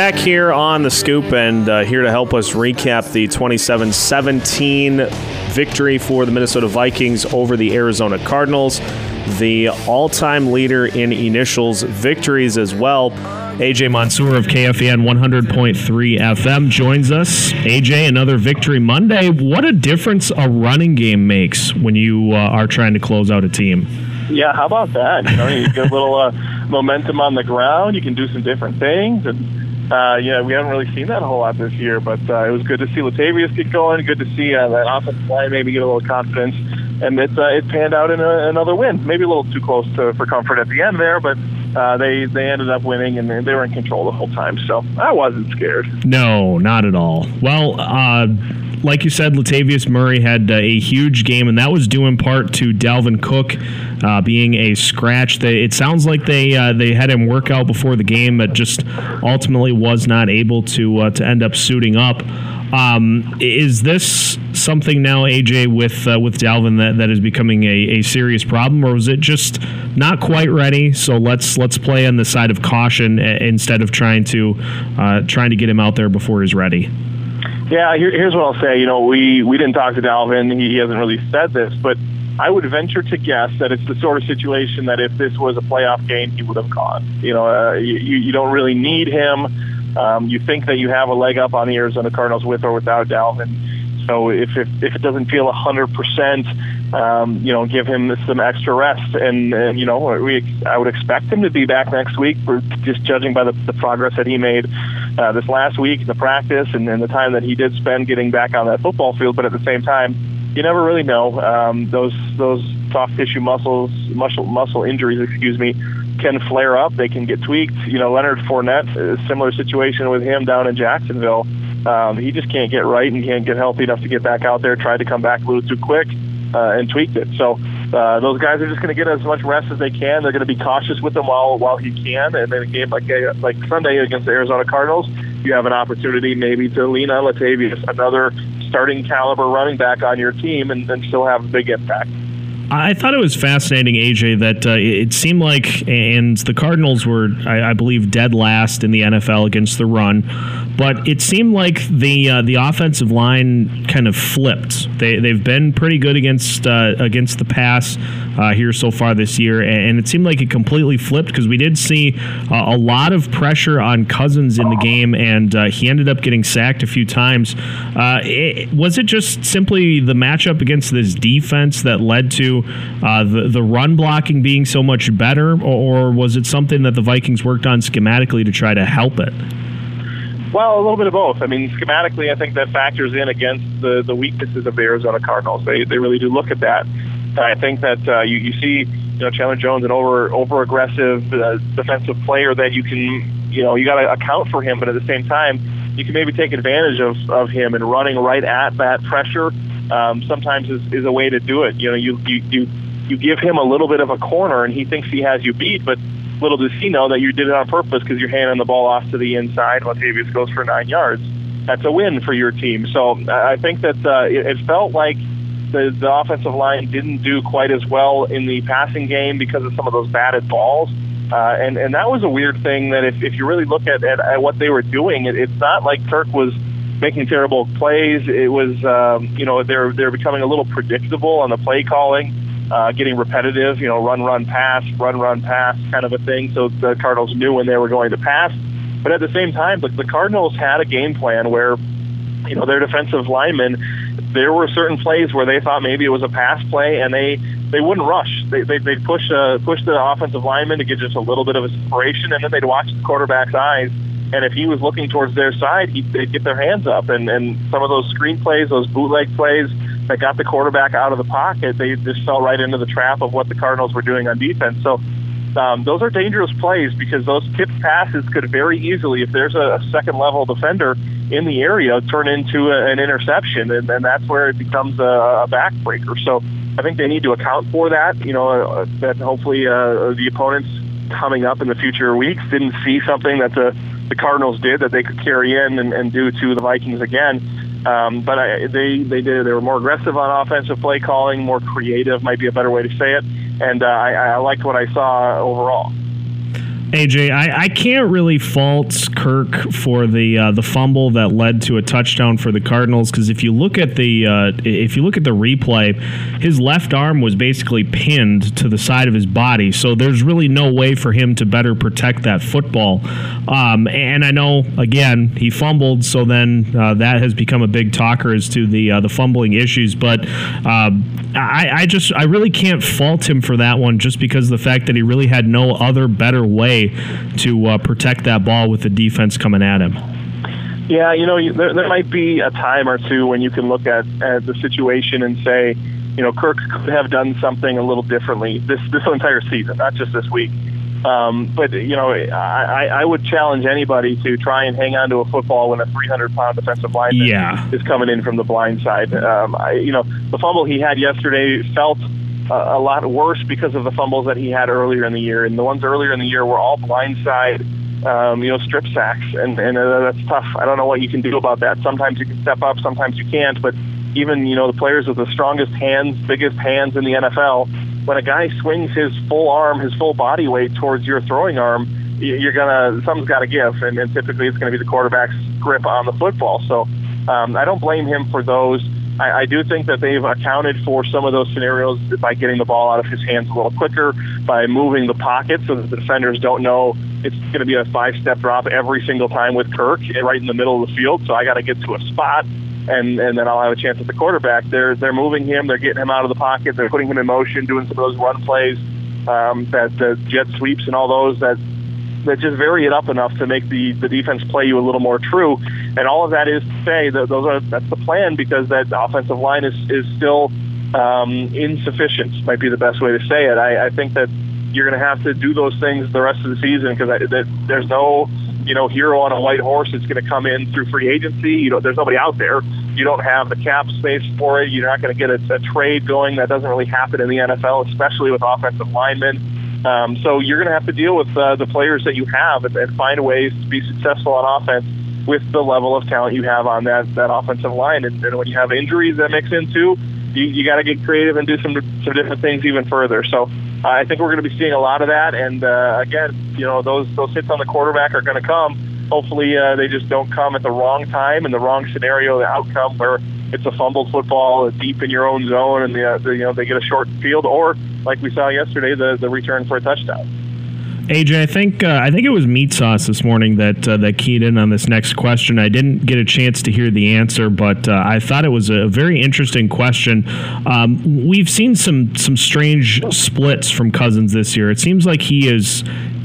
back here on The Scoop, and here to help us recap the 27-17 victory for the Minnesota Vikings over the Arizona Cardinals, the all-time leader in initials victories as well. AJ Mansour of KFAN 100.3 FM joins us. AJ, another Victory Monday. What a difference a running game makes when you are trying to close out a team. Yeah, how about that? You get a little momentum on the ground. You can do some different things. And, we haven't really seen that a whole lot this year, but it was good to see Latavius get going. Good to see that offensive line maybe get a little confidence. And it panned out in another win. Maybe a little too close for comfort at the end there, but they ended up winning, and they were in control the whole time. So I wasn't scared. No, not at all. Well, like you said, Latavius Murray had a huge game, and that was due in part to Dalvin Cook being a scratch. It sounds like they had him work out before the game, but just ultimately was not able to end up suiting up. Is this something now, AJ, with Dalvin that is becoming a serious problem, or was it just not quite ready? So let's play on the side of caution instead of trying to get him out there before he's ready. Yeah, here's what I'll say. We didn't talk to Dalvin. He hasn't really said this, but I would venture to guess that it's the sort of situation that if this was a playoff game, he would have gone. You don't really need him. You think that you have a leg up on the Arizona Cardinals with or without Dalvin. So if it doesn't feel 100%, give him some extra rest. And I would expect him to be back next week. We're just judging by the progress that he made this last week, the practice, and the time that he did spend getting back on that football field. But at the same time, you never really know. Those soft tissue muscle injuries, can flare up. They can get tweaked. Leonard Fournette, a similar situation with him down in Jacksonville. He just can't get right and can't get healthy enough to get back out there. Tried to come back a little too quick and tweaked it. So those guys are just going to get as much rest as they can. They're going to be cautious with him while he can. And then a game like Sunday against the Arizona Cardinals, you have an opportunity maybe to lean on Latavius, another starting caliber running back on your team, and still have a big impact. I thought it was fascinating, AJ, that it seemed like, and the Cardinals were, I believe, dead last in the NFL against the run, but it seemed like the offensive line kind of flipped. They've been pretty good against the pass here so far this year, and it seemed like it completely flipped because we did see a lot of pressure on Cousins in the game, and he ended up getting sacked a few times. Was it just simply the matchup against this defense that led to the run blocking being so much better, or was it something that the Vikings worked on schematically to try to help it? Well, a little bit of both. Schematically, I think that factors in against the weaknesses of the Arizona Cardinals. They really do look at that. I think that you see Chandler Jones, an over aggressive defensive player that you got to account for him, but at the same time, you can maybe take advantage of him and running right at that pressure. Sometimes is a way to do it. You give him a little bit of a corner, and he thinks he has you beat, but little does he know that you did it on purpose because you're handing the ball off to the inside. Latavius goes for 9 yards. That's a win for your team. So I think that it felt like the offensive line didn't do quite as well in the passing game because of some of those batted balls. And that was a weird thing that if you really look at what they were doing, it's not like Kirk was making terrible plays. It was, they're becoming a little predictable on the play calling, getting repetitive, run, pass kind of a thing. So the Cardinals knew when they were going to pass. But at the same time, the Cardinals had a game plan where, their defensive linemen, there were certain plays where they thought maybe it was a pass play, and they wouldn't rush. They'd push the offensive lineman to get just a little bit of a separation, and then they'd watch the quarterback's eyes. And if he was looking towards their side, they'd get their hands up. And some of those screen plays, those bootleg plays that got the quarterback out of the pocket, they just fell right into the trap of what the Cardinals were doing on defense. So those are dangerous plays because those tipped passes could very easily, if there's a second-level defender in the area, turn into an interception, and that's where it becomes a backbreaker. So I think they need to account for that, that hopefully the opponents coming up in the future weeks didn't see something that the Cardinals did that they could carry in and do to the Vikings again. But they were more aggressive on offensive play calling, more creative might be a better way to say it. And I liked what I saw overall. AJ, I can't really fault Kirk for the fumble that led to a touchdown for the Cardinals, because if you look at the replay, his left arm was basically pinned to the side of his body, so there's really no way for him to better protect that football. And I know, again, he fumbled, so then that has become a big talker as to the fumbling issues. But I really can't fault him for that one, just because of the fact that he really had no other better way to protect that ball with the defense coming at him. Yeah, there might be a time or two when you can look at the situation and say, Kirk could have done something a little differently this entire season, not just this week. But I would challenge anybody to try and hang on to a football when a 300-pound defensive lineman is coming in from the blind side. The fumble he had yesterday felt a lot worse because of the fumbles that he had earlier in the year, and the ones earlier in the year were all blindside, strip sacks, and that's tough. I don't know what you can do about that. Sometimes you can step up, sometimes you can't. But even the players with the strongest hands, biggest hands in the NFL, when a guy swings his full arm, his full body weight towards your throwing arm, something's got to give, and typically it's going to be the quarterback's grip on the football. So I don't blame him for those. I do think that they've accounted for some of those scenarios by getting the ball out of his hands a little quicker, by moving the pocket so that the defenders don't know it's going to be a 5-step drop every single time with Kirk right in the middle of the field. So I got to get to a spot, and then I'll have a chance at the quarterback. They're moving him. They're getting him out of the pocket. They're putting him in motion, doing some of those run plays, that jet sweeps and all those that just vary it up enough to make the defense play you a little more true. And all of that is to say that that's the plan, because that offensive line is still insufficient, might be the best way to say it. I think that you're going to have to do those things the rest of the season, because there's no hero on a white horse that's going to come in through free agency. There's nobody out there. You don't have the cap space for it. You're not going to get a trade going. That doesn't really happen in the NFL, especially with offensive linemen. So you're going to have to deal with the players that you have and find ways to be successful on offense with the level of talent you have on that offensive line. And when you have injuries that mix in too, you got to get creative and do some different things even further. So I think we're going to be seeing a lot of that. And again, those hits on the quarterback are going to come. Hopefully they just don't come at the wrong time, in the wrong scenario, the outcome where it's a fumbled football deep in your own zone and they get a short field, or like we saw yesterday, the return for a touchdown. AJ, I think it was Meat Sauce this morning that keyed in on this next question. I didn't get a chance to hear the answer, but I thought it was a very interesting question. We've seen some strange splits from Cousins this year. It seems like he is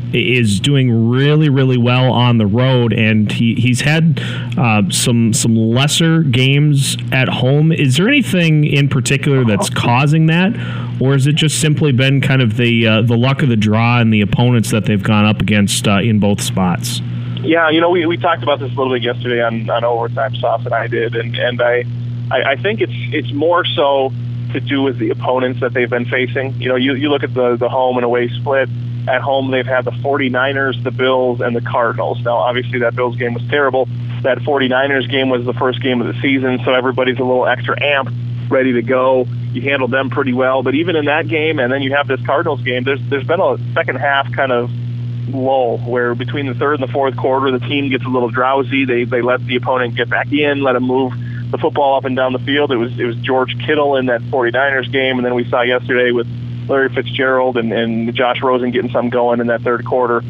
doing really, really well on the road, and he's had some lesser games at home. Is there anything in particular that's causing that, or has it just simply been kind of the luck of the draw and the opponents that they've gone up against in both spots? Yeah, we talked about this a little bit yesterday on Overtime. Sauce and I did, and I think it's more so to do with the opponents that they've been facing. You look at the home and away split. At home, they've had the 49ers, the Bills, and the Cardinals. Now, obviously, that Bills game was terrible. That 49ers game was the first game of the season, so everybody's a little extra amped, ready to go. You handled them pretty well. But even in that game, and then you have this Cardinals game, there's been a second half kind of lull where between the third and the fourth quarter, the team gets a little drowsy. They let the opponent get back in, let them move the football up and down the field. It was George Kittle in that 49ers game, and then we saw yesterday with Larry Fitzgerald and Josh Rosen getting something going in that third quarter.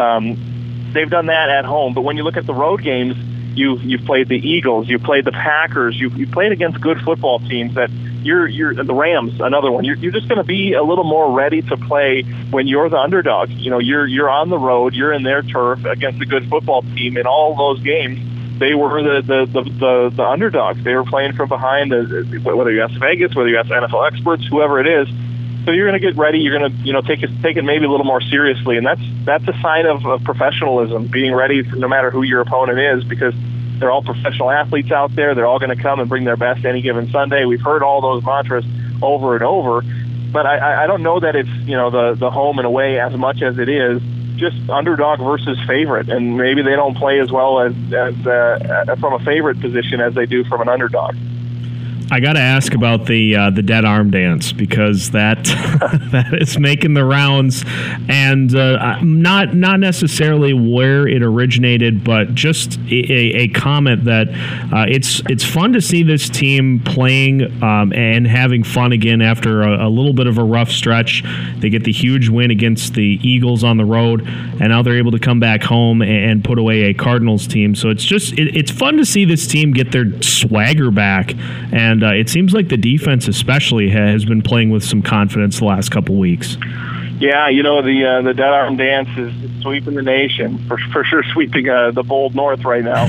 They've done that at home, but when you look at the road games, you've played the Eagles, you've played the Packers, you've played against good football teams that you're the Rams, another one. You're just going to be a little more ready to play when you're the underdog. You're on the road, you're in their turf against a good football team. In all those games, they were the underdogs. They were playing from behind, whether you ask Vegas, whether you ask NFL experts, whoever it is. So you're going to get ready. You're going to take it maybe a little more seriously, and that's a sign of professionalism, being ready no matter who your opponent is, because they're all professional athletes out there. They're all going to come and bring their best any given Sunday. We've heard all those mantras over and over, but I don't know that it's the home and away as much as it is just underdog versus favorite, and maybe they don't play as well as from a favorite position as they do from an underdog. I got to ask about the dead arm dance, because that that is making the rounds, and not necessarily where it originated, but just a comment that it's fun to see this team playing and having fun again after a little bit of a rough stretch. They get the huge win against the Eagles on the road, and now they're able to come back home and put away a Cardinals team. So it's fun to see this team get their swagger back, and it seems like the defense especially has been playing with some confidence the last couple weeks. Yeah, the dead arm dance is sweeping the nation, for sure, sweeping the bold North right now.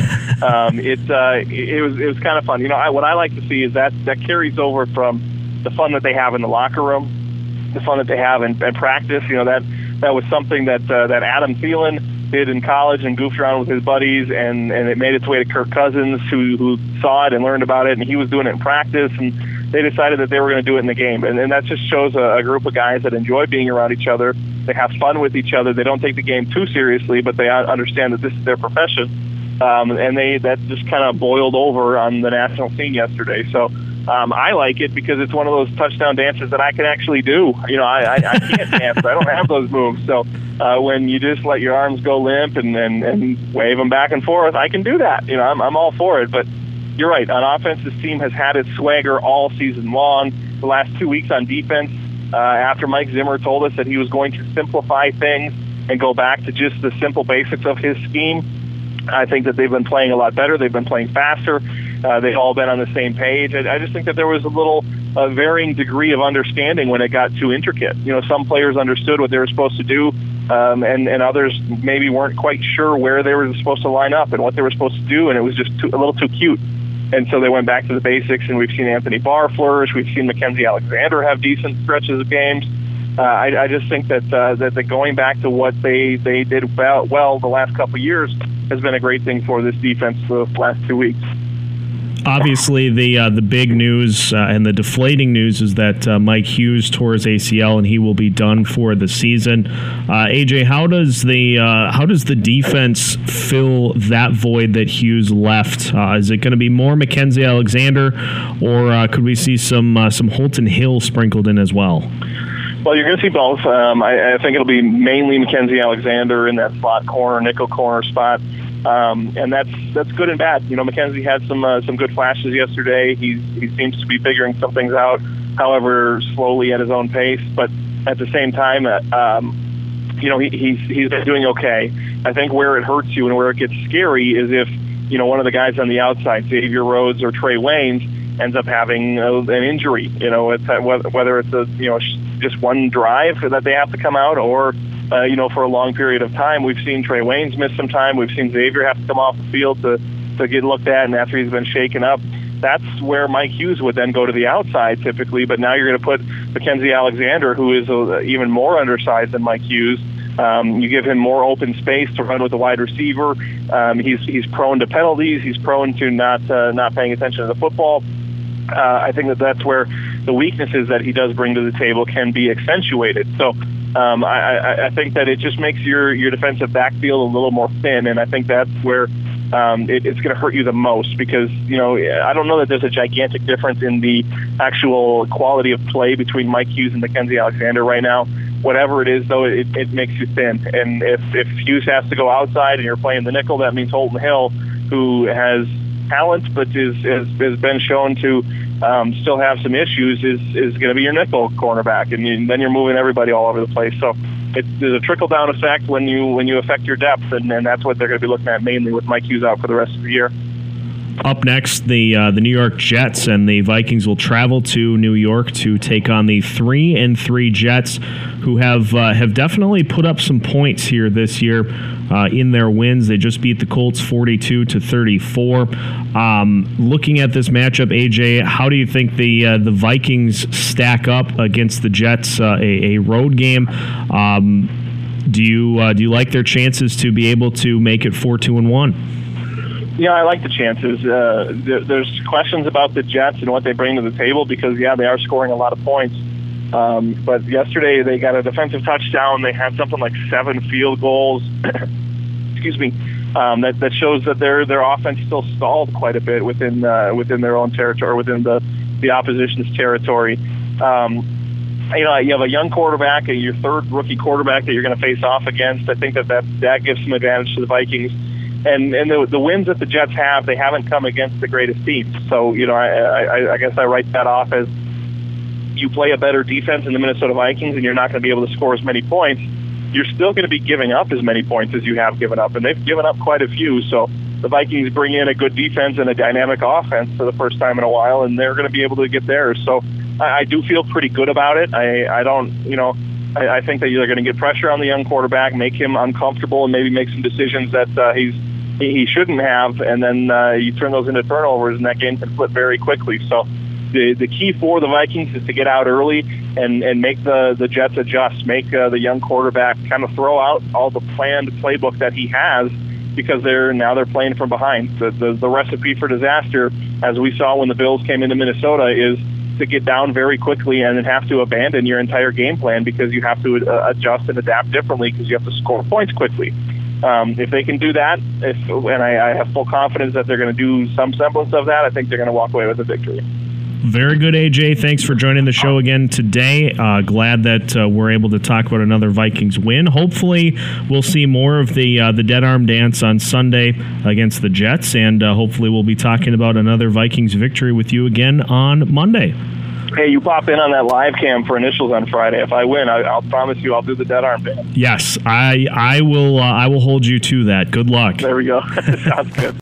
It was kind of fun. What I like to see is that carries over from the fun that they have in the locker room, the fun that they have in practice. That was something that Adam Thielen did in college and goofed around with his buddies, and it made its way to Kirk Cousins, who saw it and learned about it, and he was doing it in practice, and they decided that they were going to do it in the game. And that just shows a group of guys that enjoy being around each other. They have fun with each other. They don't take the game too seriously, but they understand that this is their profession. And that just kind of boiled over on the national scene yesterday. So I like it because it's one of those touchdown dances that I can actually do. I can't dance. I don't have those moves. So when you just let your arms go limp and wave them back and forth, I can do that. I'm all for it. But you're right. On offense, this team has had its swagger all season long. The last 2 weeks on defense, after Mike Zimmer told us that he was going to simplify things and go back to just the simple basics of his scheme, I think that they've been playing a lot better. They've been playing faster. They've all been on the same page. I just think that there was a little varying degree of understanding when it got too intricate. Some players understood what they were supposed to do, and others maybe weren't quite sure where they were supposed to line up and what they were supposed to do, and it was just a little too cute. And so they went back to the basics, and we've seen Anthony Barr flourish. We've seen Mackenzie Alexander have decent stretches of games. I just think that going back to what they did well the last couple of years has been a great thing for this defense the last 2 weeks. Obviously, the big news and the deflating news is that Mike Hughes tore his ACL and he will be done for the season. AJ, how does the defense fill that void that Hughes left? Is it going to be more Mackenzie Alexander, or could we see some Holton Hill sprinkled in as well? Well, you're going to see both. I think it'll be mainly Mackenzie Alexander in that slot corner, nickel corner spot. And that's good and bad. Mackenzie had some good flashes yesterday. He seems to be figuring some things out, however slowly at his own pace. But at the same time, he's been doing okay. I think where it hurts you and where it gets scary is if one of the guys on the outside, Xavier Rhodes or Trey Waynes, ends up having an injury. Whether it's just one drive that they have to come out, or for a long period of time. We've seen Trey Waynes miss some time. We've seen Xavier have to come off the field to get looked at, and after he's been shaken up, that's where Mike Hughes would then go to the outside typically. But now you're going to put Mackenzie Alexander, who is even more undersized than Mike Hughes. You give him more open space to run with a wide receiver. He's prone to penalties. He's prone to not paying attention to the football. I think that's where the weaknesses that he does bring to the table can be accentuated. So I think that it just makes your defensive backfield a little more thin, and I think that's where it's going to hurt you the most, because I don't know that there's a gigantic difference in the actual quality of play between Mike Hughes and Mackenzie Alexander right now. Whatever it is, though, it makes you thin. And if Hughes has to go outside and you're playing the nickel, that means Holton Hill, who has talent but has been shown to still have some issues, is going to be your nickel cornerback, and then you're moving everybody all over the place. So there's a trickle down effect when you affect your depth, and that's what they're going to be looking at mainly with Mike Hughes out for the rest of the year. Up next, the New York Jets and the Vikings will travel to New York to take on the 3-3 Jets, who have definitely put up some points here this year in their wins. They just beat the Colts 42-34. Looking at this matchup, AJ, how do you think the Vikings stack up against the Jets? A road game. Do you like their chances to be able to make it 4-2-1? Yeah, I like the chances. There's questions about the Jets and what they bring to the table because, they are scoring a lot of points. But yesterday they got a defensive touchdown. They had something like 7 field goals. Excuse me. That shows that their offense still stalled quite a bit within their own territory, within the the opposition's territory. You have a young quarterback, your third rookie quarterback that you're going to face off against. I think that gives some advantage to the Vikings. And the wins that the Jets have, they haven't come against the greatest teams. So, I guess I write that off as you play a better defense in the Minnesota Vikings and you're not going to be able to score as many points. You're still going to be giving up as many points as you have given up, and they've given up quite a few. So the Vikings bring in a good defense and a dynamic offense for the first time in a while, and they're going to be able to get theirs. So I do feel pretty good about it. I think that you're going to get pressure on the young quarterback, make him uncomfortable, and maybe make some decisions that he shouldn't have, and then you turn those into turnovers, and that game can flip very quickly. So the key for the Vikings is to get out early and make the Jets adjust, make the young quarterback kind of throw out all the planned playbook that he has, because they're playing from behind. The recipe for disaster, as we saw when the Bills came into Minnesota, is to get down very quickly and then have to abandon your entire game plan because you have to adjust and adapt differently because you have to score points quickly. If they can do that, and I have full confidence that they're going to do some semblance of that, I think they're going to walk away with a victory. Very good, AJ. Thanks for joining the show again today. Glad that we're able to talk about another Vikings win. Hopefully, we'll see more of the dead arm dance on Sunday against the Jets, and hopefully we'll be talking about another Vikings victory with you again on Monday. Hey, you pop in on that live cam for initials on Friday. If I win, I'll promise you I'll do the dead arm dance. Yes, I will hold you to that. Good luck. There we go. Sounds good.